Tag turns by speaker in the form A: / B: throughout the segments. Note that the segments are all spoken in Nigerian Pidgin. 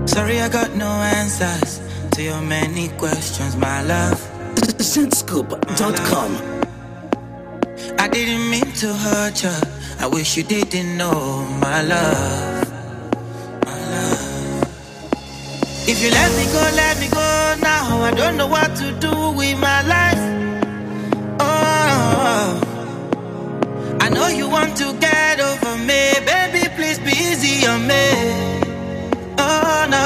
A: Sorry, I got no answers to your many questions, my love.
B: Zentscoop.com.
A: I didn't mean to hurt you. I wish you didn't know, my love. My love. If you let me go now. I don't know what to do with my life. Oh, I know you want to get over me. Baby, please be easy on me. Oh no,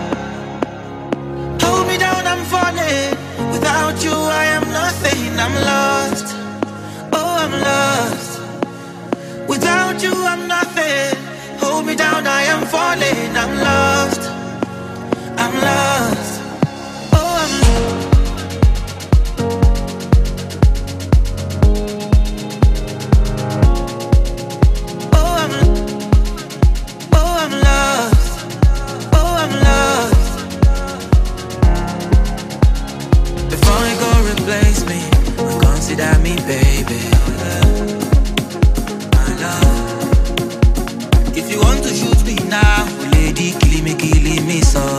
A: hold me down, I'm falling. Without you I am nothing, I'm lost. Oh, I'm lost. Without you I'm nothing. Hold me down, I am falling. I'm lost. I'm lost. Oh, I'm lost. Replace me, consider me, baby. My love. If you want to shoot me now, lady, kill me, so.